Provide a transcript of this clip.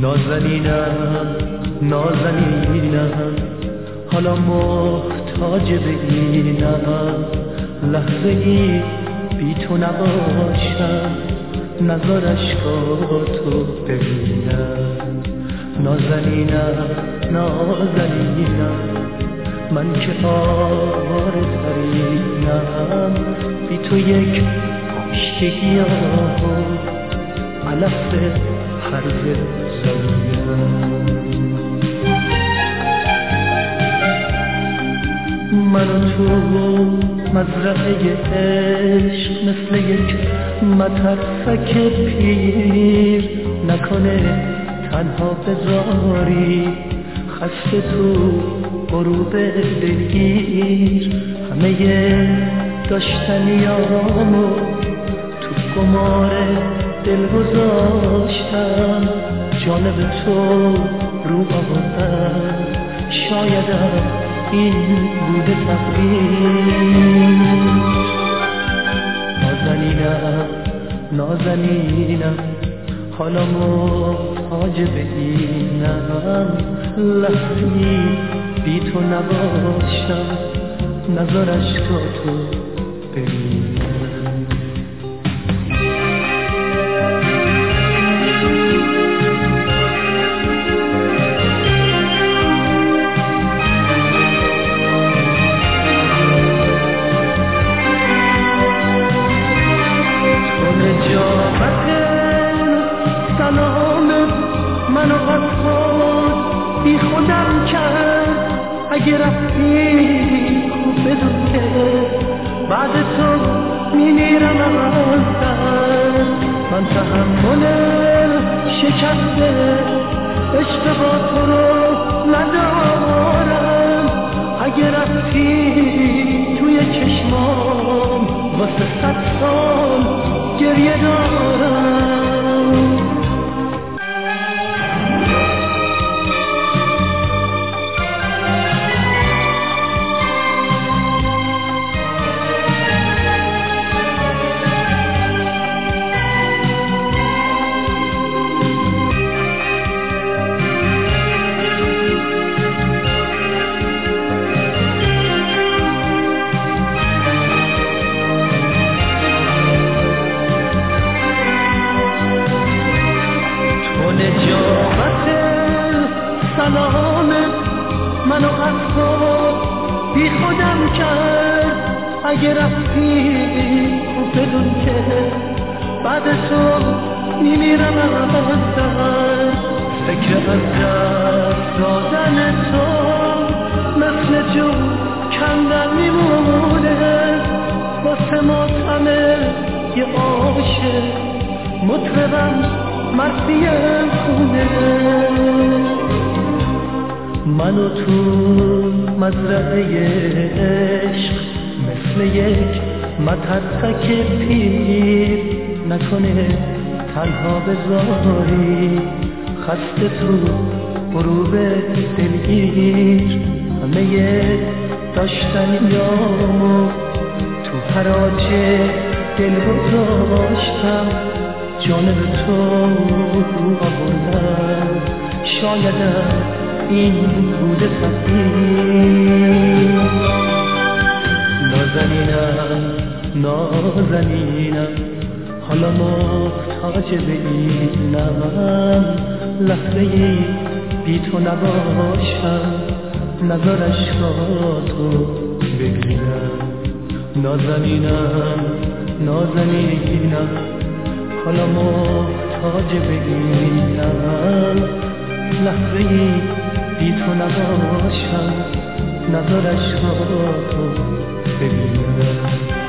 نازنینم نازنینم حالا محتاج به اینم لحظه ای بی تو نباشم نزار اشکاتو ببینم نازنینم نازنینم من که آواره ترینم بی تو یک آشتگیام علف هرز زمینم من و تو مزرعه عشق مثل یک مترسک پیر نکنه تنها بذاری خسته تو غروب دلگیر همه داشتنیامو تو قمار دل گذاشتم جانب تو رو آوردم شایدم این بوده تقدیر نازنینم نازنینم حالا محتاج به اینم لحظه‌ای بی تو نباشم نزار اشکاتو ببینم منو از خود بی خودم کرد اگه رفتی خوب بدون که بعد تو میمیرم از درد من تحمل شکست عشق با تو رو ندارم اگه رفتی توی چشمام واسه 100 سال گریه دارم سلامت منو از خود بی خودم کرد اگه رفتی خوب بدون که بعد تو میمیرم از درد فکر از دست دادن تو مثل جو کندن میمونه واسه ماتم یه عاشق مطربم مرسی خونه من و تو مزرعه عشق مثل یک مترسک پیر نکنه تنها بذاری خسته تو غروب دلگیر همه داشتنیامو تو حراج دل گذاشتم جانب تو رو آوردم شایدم این بوده تقدیر نازنینم نازنینم حالا محتاج به اینم لحظه‌ای بی تو نباشم نزار اشکاتو ببینم نازنینم نازنینم حالا محتاج به اینم لحظه‌ای بی تو نباشم نزار اشکاتو ببینم